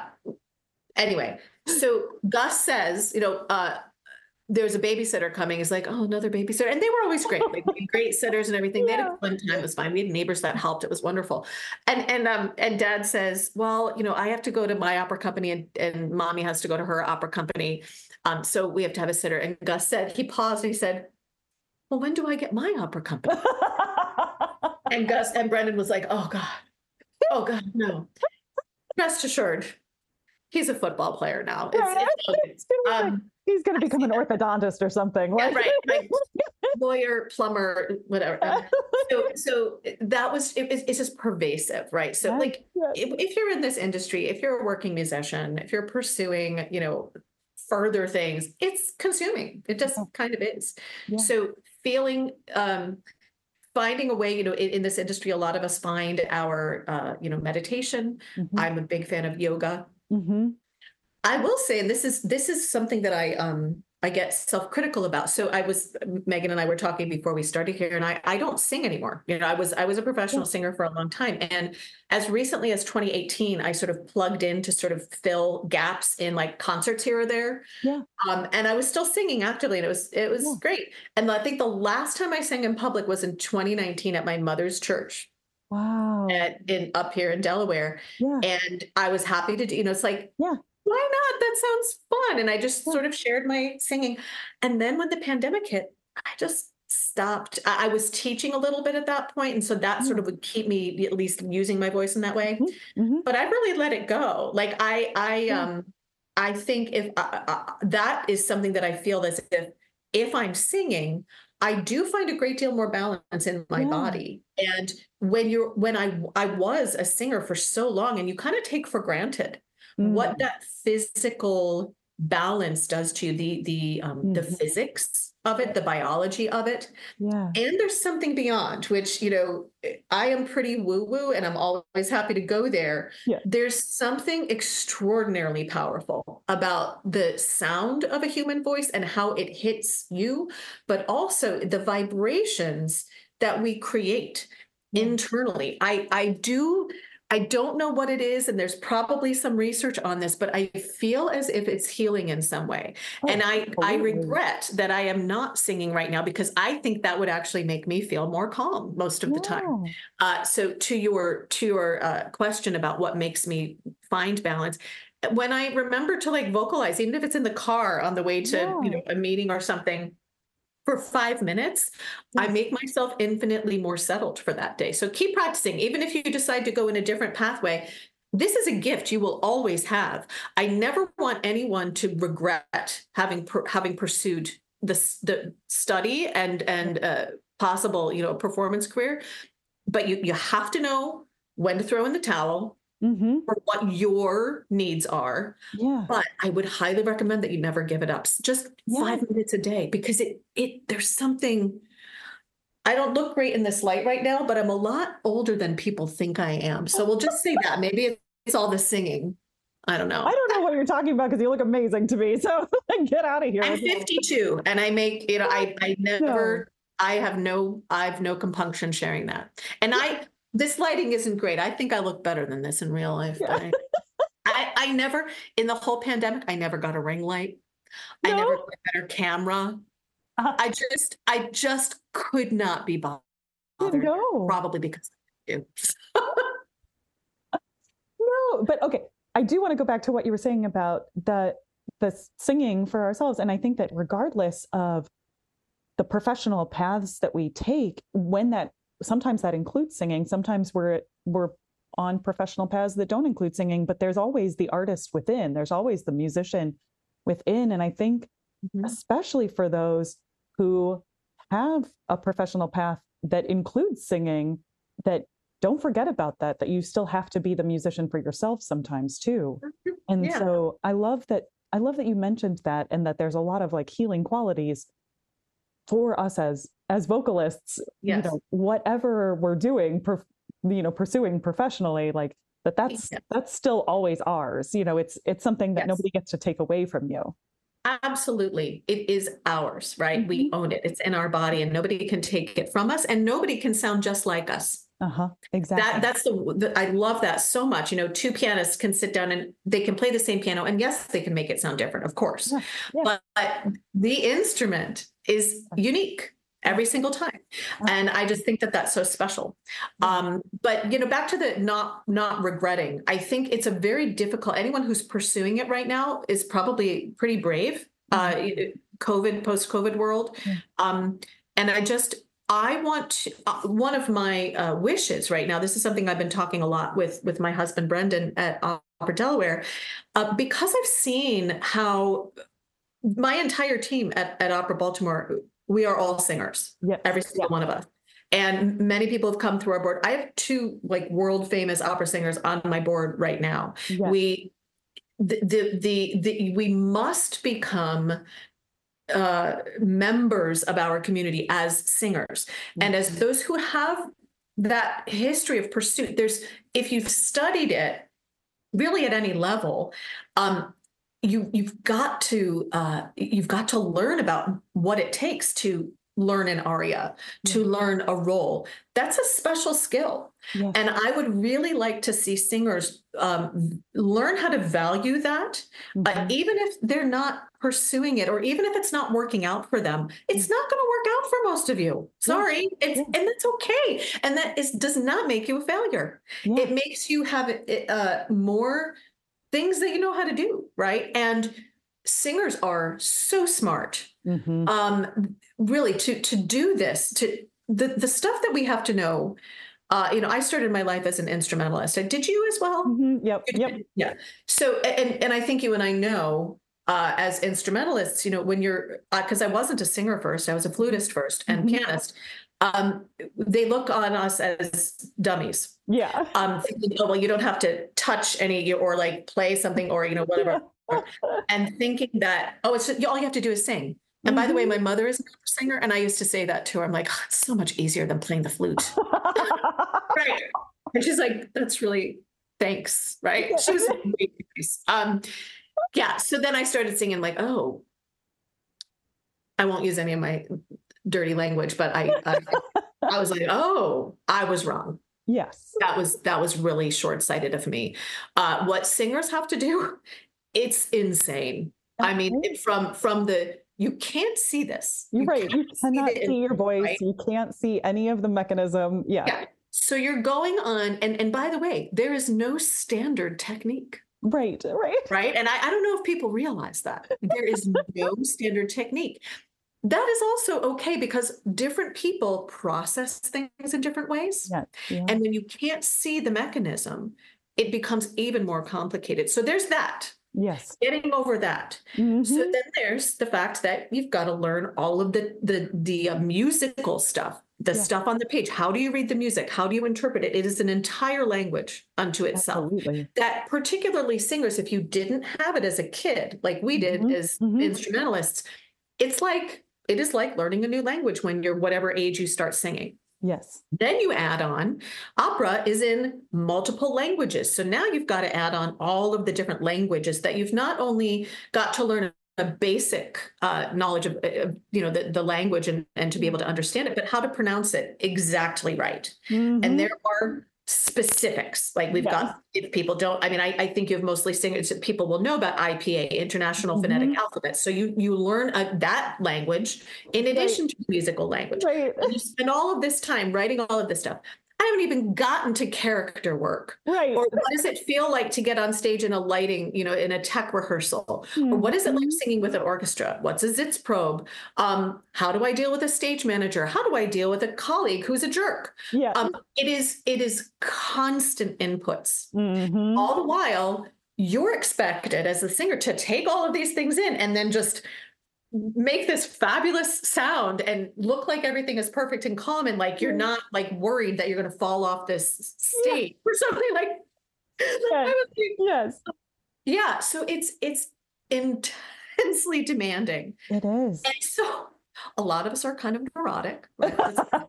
so Gus says, there's a babysitter coming. It's like, oh, another babysitter. And they were always great, like great sitters and everything. They had a fun time. It was fine. We had neighbors that helped. It was wonderful. And Dad says, well, I have to go to my opera company and Mommy has to go to her opera company. So we have to have a sitter. And Gus said, he paused and he said, well, when do I get my opera company? And Brendan was like, oh God, no. Rest assured, he's a football player now. He's going to become an orthodontist or something. Right. Lawyer, plumber, whatever. So that was, it's just pervasive, right? So if you're in this industry, if you're a working musician, if you're pursuing, further things, it's consuming. It just kind of is. So finding a way, in this industry, a lot of us find our, meditation. I'm a big fan of yoga. I will say, and this is something that I get self-critical about. So Megan and I were talking before we started here, and I don't sing anymore. I was a professional singer for a long time. And as recently as 2018, I sort of plugged in to sort of fill gaps in like concerts here or there. And I was still singing actively, and it was great. And I think the last time I sang in public was in 2019 at my mother's church. Wow. Up here in Delaware. And I was happy to do, it's like, why not? That sounds fun. And I just sort of shared my singing. And then when the pandemic hit, I just stopped. I was teaching a little bit at that point. And so that sort of would keep me at least using my voice in that way. But I really let it go. Like I think if that is something that I feel as if I'm singing, I do find a great deal more balance in my body. And when I was a singer for so long, and you kind of take for granted what that physical balance does to you, the physics of it, the biology of it. And there's something beyond, which, I am pretty woo-woo, and I'm always happy to go there. There's something extraordinarily powerful about the sound of a human voice and how it hits you, but also the vibrations that we create internally. I don't know what it is, and there's probably some research on this, but I feel as if it's healing in some way. And I regret that I am not singing right now, because I think that would actually make me feel more calm most of the time. So to your question about what makes me find balance, when I remember to like vocalize, even if it's in the car on the way to a meeting or something, for 5 minutes, I make myself infinitely more settled for that day. So keep practicing. Even if you decide to go in a different pathway, this is a gift you will always have. I never want anyone to regret having pursued the study and possible, performance career. But you have to know when to throw in the towel for what your needs are. Yeah. But I would highly recommend that you never give it up. Just 5 minutes a day, because there's something. I don't look great in this light right now, but I'm a lot older than people think I am. So we'll just say that. Maybe it's all the singing. I don't know. I don't know what you're talking about because you look amazing to me. So get out of here. I'm 52 and I make, I have no compunction sharing that. And this lighting isn't great. I think I look better than this in real life. Yeah. I never, in the whole pandemic, I never got a ring light. I never got a better camera. I just could not be bothered. No. Probably because of you. No, but okay. I do want to go back to what you were saying about the singing for ourselves. And I think that regardless of the professional paths that we take, sometimes that includes singing, sometimes we're on professional paths that don't include singing, but there's always the artist within, there's always the musician within. And I think especially for those who have a professional path that includes singing, that don't forget about that you still have to be the musician for yourself sometimes too. And so I love that you mentioned that, and that there's a lot of like healing qualities for us as vocalists, whatever we're doing, pursuing professionally, like that's still always ours. It's something that nobody gets to take away from you. Absolutely. It is ours, right? We own it. It's in our body and nobody can take it from us, and nobody can sound just like us. Exactly. That's I love that so much. Two pianists can sit down and they can play the same piano, and yes, they can make it sound different, of course. But the instrument is unique every single time. And I just think that that's so special. But, back to the not regretting, I think it's a very difficult, anyone who's pursuing it right now is probably pretty brave, post-COVID world. And I want to, one of my wishes right now, this is something I've been talking a lot with my husband, Brendan, at Opera Delaware, because I've seen how my entire team at Opera Baltimore, we are all singers, every single one of us. And many people have come through our board. I have two world famous opera singers on my board right now. We must become members of our community as singers, and as those who have that history of pursuit. If you've studied it really at any level, you've got to learn about what it takes to learn an aria, to learn a role. That's a special skill. And I would really like to see singers learn how to value that, even if they're not pursuing it, or even if it's not working out for them. It's not going to work out for most of you. Sorry. And that's okay. And that does not make you a failure. It makes you have more things that you know how to do, right? And singers are so smart. Really, to do this, to the stuff that we have to know. I started my life as an instrumentalist. Did you as well? Yep. Yeah. So, and I think you and I know, as instrumentalists, when you're, because I wasn't a singer first, I was a flutist first and pianist. They look on us as dummies. Thinking, oh, well, you don't have to touch any or play something or, whatever. And thinking that, it's just, all you have to do is sing. And by the way, my mother is a singer, and I used to say that to her. I'm like, it's so much easier than playing the flute. Right. And she's like, that's really, thanks. Right. She was really nice. So then I started singing I won't use any of my dirty language, but I was like, oh, I was wrong. Yes. That was really short-sighted of me. What singers have to do, it's insane. I mean, from the, you can't see this. You're right. You cannot see your voice. Right? You can't see any of the mechanism. Yeah. So you're going on, and by the way, there is no standard technique. Right. And I don't know if people realize that. There is no standard technique. that is also okay because different people process things in different ways. Yes. Yeah. And when you can't see the mechanism, it becomes even more complicated. So there's that. Yes. Getting over that. So Hmm. then there's the fact that you've got to learn all of the musical stuff, the Yeah. stuff on the page. How do you read the music? How do you interpret it? It is an entire language unto itself. Absolutely. That particularly singers, if you didn't have it as a kid, like we did Hmm. as Hmm. instrumentalists, it is like learning a new language when you're whatever age you start singing. Yes. Then you add on, opera is in multiple languages. So now you've got to add on all of the different languages that you've not only got to learn a basic knowledge of, the language and to be able to understand it, but how to pronounce it exactly right. Hmm. And there are specifics. Like we've Yes. got, if people don't, I mean, I think you have mostly singers, people will know about IPA, International Mhm. Phonetic Alphabeet. So you learn that language in addition to musical language. Right. And you spend all of this time writing all of this stuff. I haven't even gotten to character work. Right. Or what does it feel like to get on stage in a lighting, in a tech rehearsal? Or what is it like Mhm. singing with an orchestra? What's a Zitz probe? How do I deal with a stage manager? How do I deal with a colleague who's a jerk? Yeah. It is constant inputs. Hmm. All the while, you're expected as a singer to take all of these things in and then just make this fabulous sound and look like everything is perfect and calm and like you're not like worried that you're going to fall off this stage or something like Yes. Yes. yeah. So it's intensely demanding. It is. And so a lot of us are kind of neurotic, right?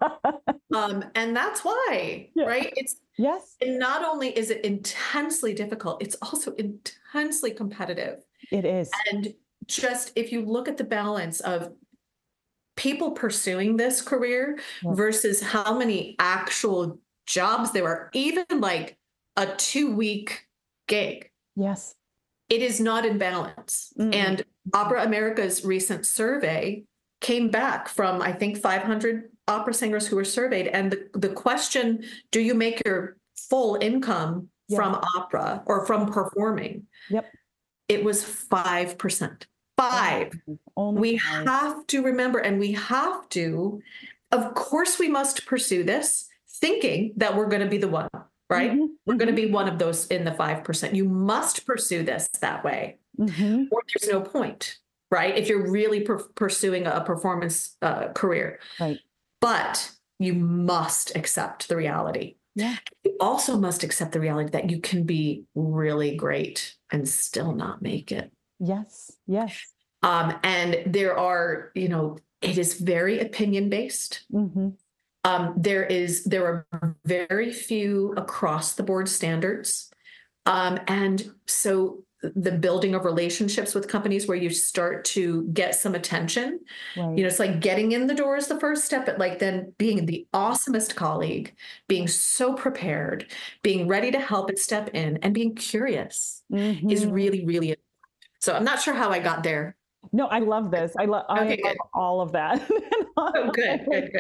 And that's why, Yeah. right? Yes. And not only is it intensely difficult, it's also intensely competitive. It is. And just if you look at the balance of people pursuing this career versus how many actual jobs there are, even like a 2-week gig. Yes. It is not in balance. Mm-mm. And Opera America's recent survey came back from, I think, 500 opera singers who were surveyed. And the question, do you make your full income from opera or from performing? Yep. It was 5%. 5. Only we 5. have to remember, and we have to, of course, we must pursue this thinking that we're going to be the one, right? Mm-hmm. We're going to be one of those in the 5%. You must pursue this that way, Mm-hmm. or there's no point, right? If you're really pursuing a performance career. Right. But you must accept the reality. Yeah. You also must accept the reality that you can be really great and still not make it. Yes. Yes. And there are, it is very opinion based. Mm-hmm. There are very few across the board standards. And so the building of relationships with companies where you start to get some attention, Right. it's like getting in the door is the first step, but like then being the awesomest colleague, being so prepared, being ready to help and step in and being curious Mm-hmm. is really, really important. So I'm not sure how I got there. No, I love this. I love all of that. Oh, good.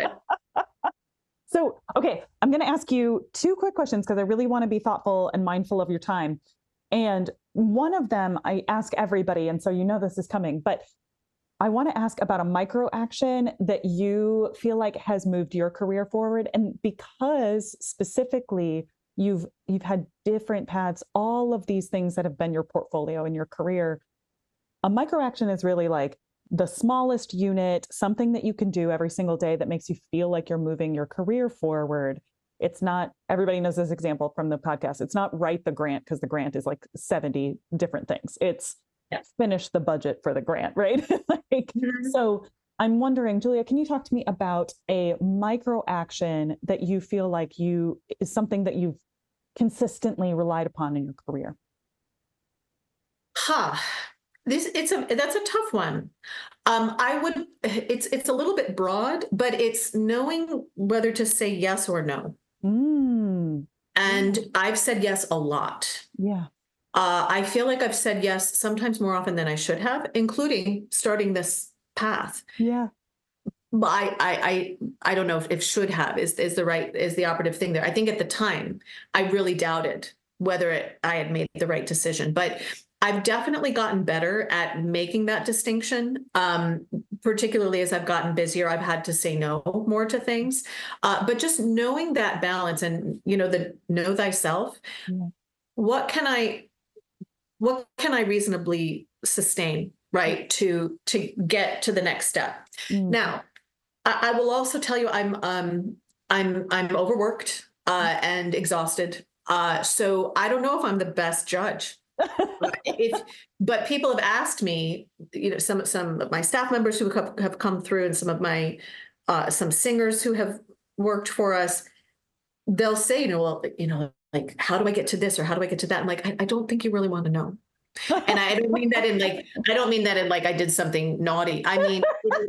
So, okay, I'm going to ask you 2 quick questions because I really want to be thoughtful and mindful of your time. And one of them I ask everybody, and so this is coming, but I want to ask about a micro action that you feel like has moved your career forward. And because specifically you've had different paths, all of these things that have been your portfolio in your career, a micro action is really like the smallest unit, something that you can do every single day that makes you feel like you're moving your career forward. It's not, everybody knows this example from the podcast. It's not write the grant because the grant is like 70 different things. It's finish the budget for the grant, right? So I'm wondering, Julia, can you talk to me about a micro action that you feel like is something that you've consistently relied upon in your career? That's a tough one. It's a little bit broad, but it's knowing whether to say yes or no. And I've said yes a lot. Yeah. I feel like I've said yes sometimes more often than I should have, including starting this path. Yeah. But I don't know if should have is the operative thing there. I think at the time I really doubted whether I had made the right decision. But I've definitely gotten better at making that distinction. Particularly as I've gotten busier, I've had to say no more to things. But just knowing that balance and, the know thyself, Yeah. what can I reasonably sustain, right? To get to the next step. Mm. Now, I will also tell you I'm overworked and exhausted. So I don't know if I'm the best judge. But people have asked me, some of my staff members who have come through, and some of my some singers who have worked for us, they'll say, well, like, how do I get to this or how do I get to that? I'm like, I don't think you really want to know. And I don't mean that in like, I did something naughty. I mean,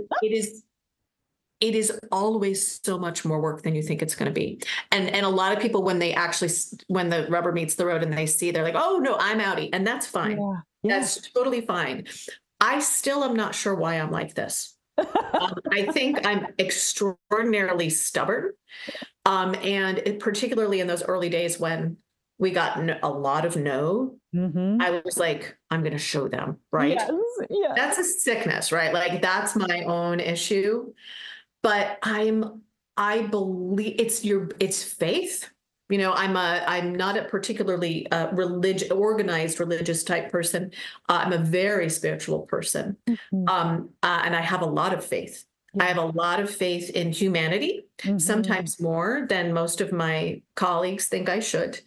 it is always so much more work than you think it's going to be. And a lot of people, when the rubber meets the road and they see, they're like, oh no, I'm outie. And that's fine. Yeah. Yeah. That's totally fine. I still am not sure why I'm like this. I think I'm extraordinarily stubborn. Particularly in those early days when we got a lot of no, I was like, I'm going to show them, right? Yes. Yes. That's a sickness, right? Like that's my own issue. But I believe it's faith. I'm not a particularly organized religious type person. I'm a very spiritual person. And I have a lot of faith. I have a lot of faith in humanity, sometimes more than most of my colleagues think I should.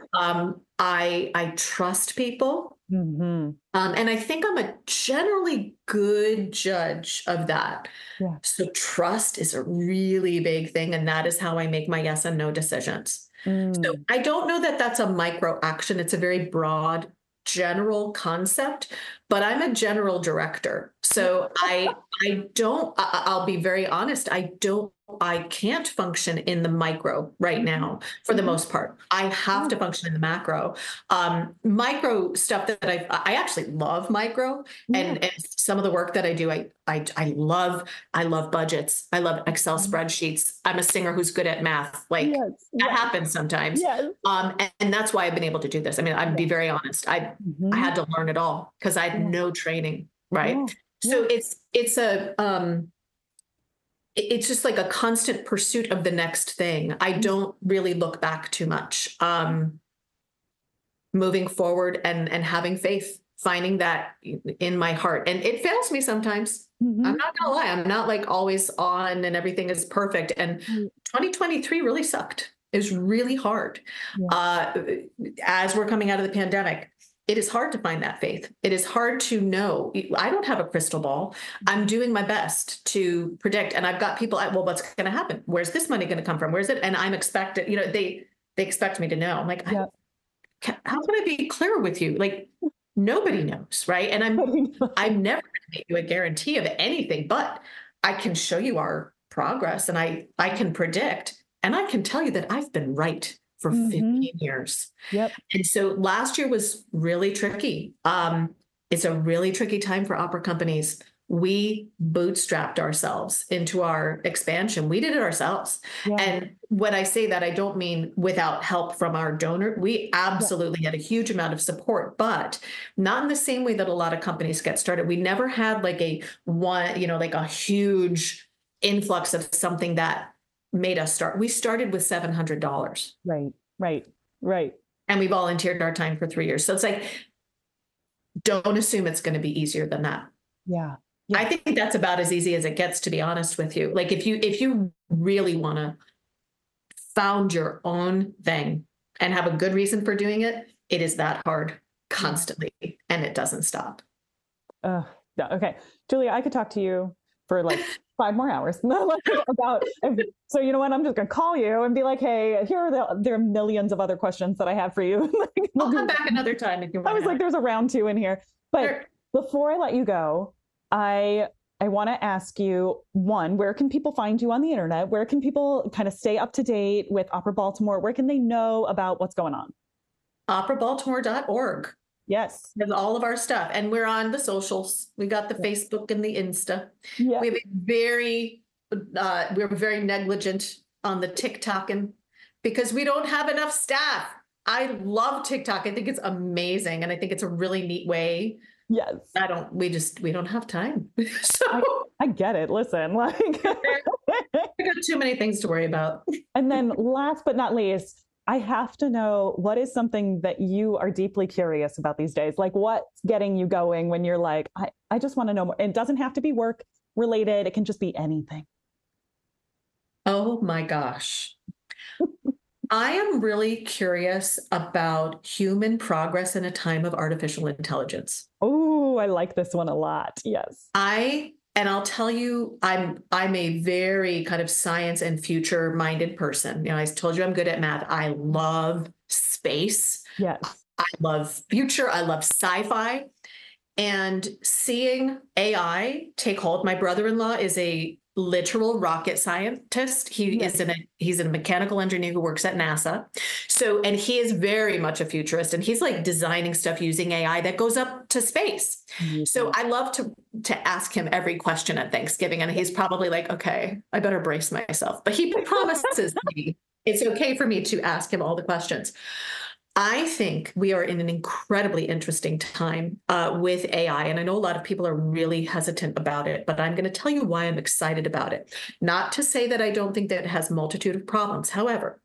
I trust people. And I think I'm a generally good judge of that. Yeah. So trust is a really big thing. And that is how I make my yes and no decisions. So I don't know that that's a micro action. It's a very broad, general concept, but I'm a general director. So I'll be very honest. I can't function in the micro right now for the most part. I have to function in the macro. Micro stuff that I actually love micro and some of the work that I do, I love budgets. I love Excel spreadsheets. I'm a singer who's good at math. Like that happens sometimes. Yes. And that's why I've been able to do this. I mean, I'd be very honest. I had to learn it all because I had no training. Right. So it's just like a constant pursuit of the next thing. I don't really look back too much. Moving forward and having faith, finding that in my heart. And it fails me sometimes. I'm not gonna lie. I'm not like always on and everything is perfect. And 2023 really sucked. It was really hard. As we're coming out of the pandemic, it is hard to find that faith. It is hard to know. I don't have a crystal ball. I'm doing my best to predict. And I've got people, well, what's going to happen? Where's this money going to come from? Where's it? And I'm expected, they expect me to know. I'm like, how can I be clear with you? Like nobody knows. Right. And I'm never going to make you a guarantee of anything, but I can show you our progress and I can predict, and I can tell you that I've been right for 15 years. Yep. And so last year was really tricky. It's a really tricky time for opera companies. We bootstrapped ourselves into our expansion. We did it ourselves. Yeah. And when I say that, I don't mean without help from our donor. We absolutely had a huge amount of support, but not in the same way that a lot of companies get started. We never had like a huge influx of something that made us start. We started with $700. Right. And we volunteered our time for 3 years. So it's like, don't assume it's going to be easier than that. Yeah. I think that's about as easy as it gets, to be honest with you. Like if you really want to found your own thing and have a good reason for doing it, it is that hard constantly and it doesn't stop. Okay. Julia, I could talk to you for like 5 more hours about, so you know what, I'm just going to call you and be like, hey, there are millions of other questions that I have for you. I'll come back another time if you want. I was like, there's a round 2 in here. But before I let you go, I want to ask you, one, where can people find you on the internet? Where can people kind of stay up to date with Opera Baltimore? Where can they know about what's going on? operabaltimore.org. Yes. With all of our stuff. And we're on the socials. We got the Facebook and the Insta. Yeah. We have we're very negligent on the TikToking because we don't have enough staff. I love TikTok. I think it's amazing. And I think it's a really neat way. Yes. We don't have time. So I get it. Listen, like, I got too many things to worry about. and then last but not least, I have to know, what is something that you are deeply curious about these days? Like, what's getting you going when you're like, I just want to know more. It doesn't have to be work related. It can just be anything. Oh my gosh. I am really curious about human progress in a time of artificial intelligence. Oh, I like this one a lot. Yes. And I'll tell you, I'm a very kind of science and future minded person. You know, I told you I'm good at math. I love space. Yes. I love future. I love sci-fi. And seeing AI take hold, my brother-in-law is a literal rocket scientist. He's a mechanical engineer who works at NASA. So, and he is very much a futurist, and he's like designing stuff using AI that goes up to space. Mm-hmm. So I love to ask him every question at Thanksgiving, and he's probably like, okay, I better brace myself. But he promises me it's okay for me to ask him all the questions. I think we are in an incredibly interesting time with AI. And I know a lot of people are really hesitant about it, but I'm going to tell you why I'm excited about it. Not to say that I don't think that it has a multitude of problems. However,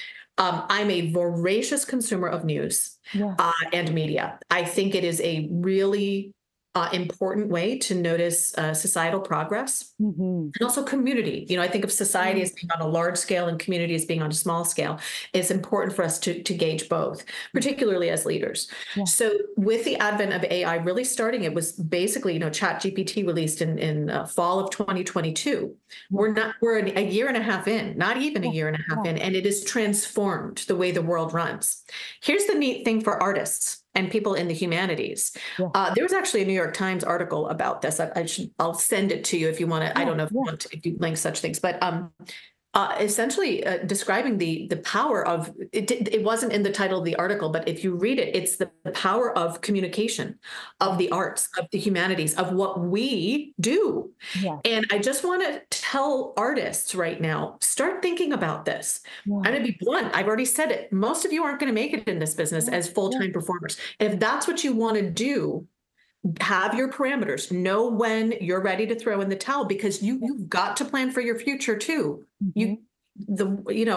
I'm a voracious consumer of news and media. I think it is a really important way to notice societal progress and also community. You know, I think of society as being on a large scale and community as being on a small scale. It's important for us to gauge both, particularly as leaders. Yeah. So with the advent of AI really starting, it was basically, you know, ChatGPT released in fall of 2022. We're a year and a half in, not even a year and a half in, and it has transformed the way the world runs. Here's the neat thing for artists and people in the humanities. There was actually a New York Times article about this. I'll send it to you if you want to. I don't know if you link such things, but essentially describing the power of it. It wasn't in the title of the article, but if you read it, it's the power of communication, of the arts, of the humanities, of what we do. Yeah. And I just want to tell artists right now, start thinking about this. Yeah. I'm going to be blunt. I've already said it. Most of you aren't going to make it in this business as full-time performers. And if that's what you want to do, have your parameters, know when you're ready to throw in the towel, because you've got to plan for your future too. Know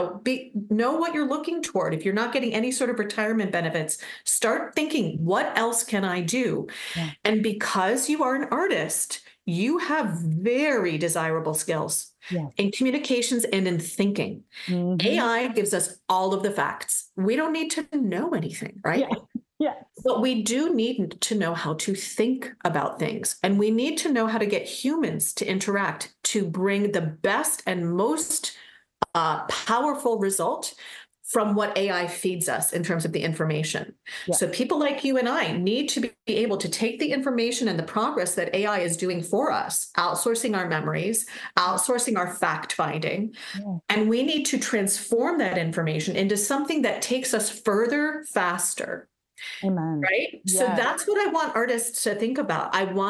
what you're looking toward. If you're not getting any sort of retirement benefits, start thinking, what else can I do? Yeah. And because you are an artist, you have very desirable skills in communications and in thinking. AI gives us all of the facts. We don't need to know anything, right? Yeah. But we do need to know how to think about things. And we need to know how to get humans to interact to bring the best and most powerful result from what AI feeds us in terms of the information. Yeah. So people like you and I need to be able to take the information and the progress that AI is doing for us, outsourcing our memories, outsourcing our fact finding, and we need to transform that information into something that takes us further, faster. Amen. Right? Yes. So that's what I want artists to think about.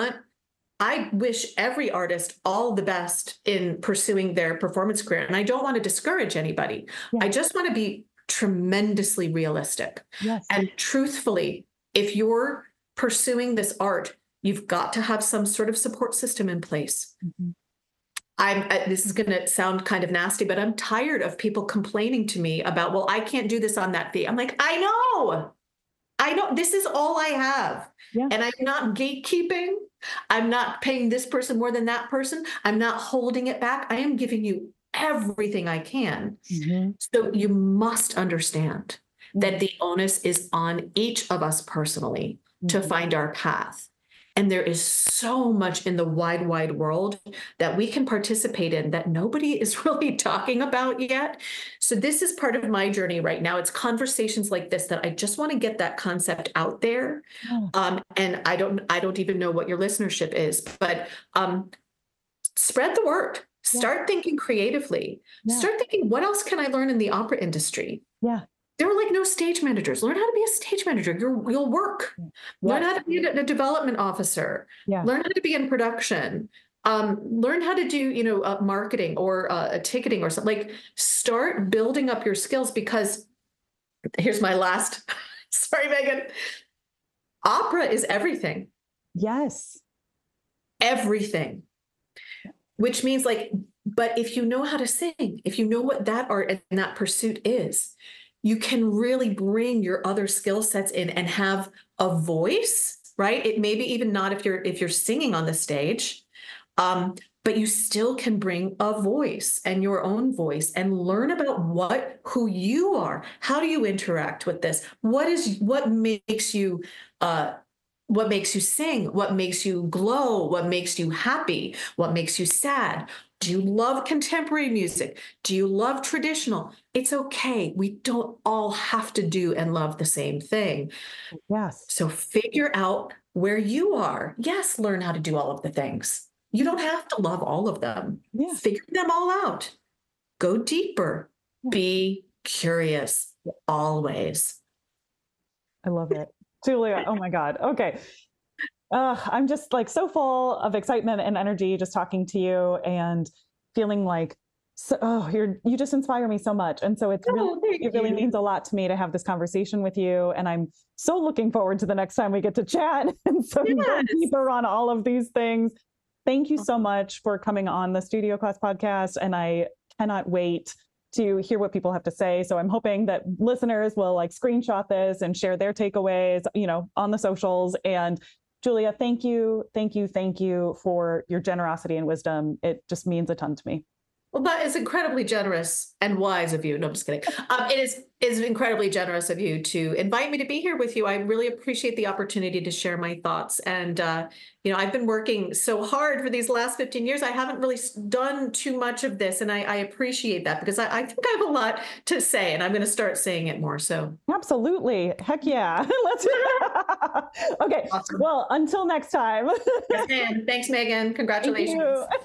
I wish every artist all the best in pursuing their performance career. And I don't want to discourage anybody. Yeah. I just want to be tremendously realistic. Yes. And truthfully, if you're pursuing this art, you've got to have some sort of support system in place. This is going to sound kind of nasty, but I'm tired of people complaining to me about, well, I can't do this on that fee. I'm like, I know this is all I have. Yeah. And I'm not gatekeeping. I'm not paying this person more than that person. I'm not holding it back. I am giving you everything I can. So you must understand that the onus is on each of us personally to find our path. And there is so much in the wide, wide world that we can participate in that nobody is really talking about yet. So this is part of my journey right now. It's conversations like this that I just want to get that concept out there. And I don't even know what your listenership is, but spread the word. Start thinking creatively. Start thinking, what else can I learn in the opera industry? There were like no stage managers. Learn how to be a stage manager. You'll work. Learn how to be a development officer. Learn how to be in production. Learn how to do, marketing or ticketing or something. Like, start building up your skills, because here's my last, sorry, Megan. Opera is everything. Yes. Everything. Which means like, but if you know how to sing, if you know what that art and that pursuit is, you can really bring your other skill sets in and have a voice, right? It maybe even not if you're singing on the stage, but you still can bring a voice and your own voice and learn about who you are. How do you interact with this? What makes you sing? What makes you glow? What makes you happy? What makes you sad? Do you love contemporary music? Do you love traditional? It's okay. We don't all have to do and love the same thing. Yes. So figure out where you are. Yes, learn how to do all of the things. You don't have to love all of them. Yeah. Figure them all out. Go deeper. Be curious always. I love it. Julia, oh my God. Okay. I'm just like so full of excitement and energy just talking to you and feeling like, you just inspire me so much. And so it really means a lot to me to have this conversation with you. And I'm so looking forward to the next time we get to chat and so go deeper on all of these things. Thank you so much for coming on the Studio Class podcast. And I cannot wait to hear what people have to say. So I'm hoping that listeners will like screenshot this and share their takeaways, on the socials. And Julia, thank you for your generosity and wisdom. It just means a ton to me. Well, that is incredibly generous and wise of you. No, I'm just kidding. It is incredibly generous of you to invite me to be here with you. I really appreciate the opportunity to share my thoughts. And, I've been working so hard for these last 15 years. I haven't really done too much of this. And I appreciate that because I think I have a lot to say and I'm going to start saying it more. So absolutely. Heck yeah. Let's. Okay. Awesome. Well, until next time. Yes, ma'am. Thanks, Megan. Congratulations.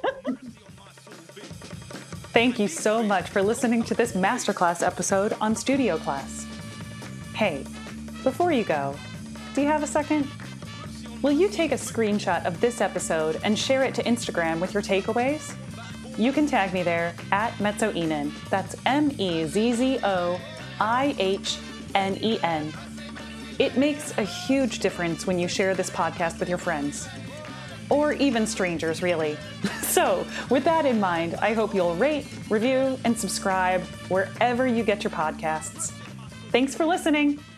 Thank you so much for listening to this masterclass episode on Studio Class. Hey, before you go, do you have a second? Will you take a screenshot of this episode and share it to Instagram with your takeaways? You can tag me there at Mezzoinen. That's MEZZOIHNEN. It makes a huge difference when you share this podcast with your friends. Or even strangers, really. So, with that in mind, I hope you'll rate, review, and subscribe wherever you get your podcasts. Thanks for listening.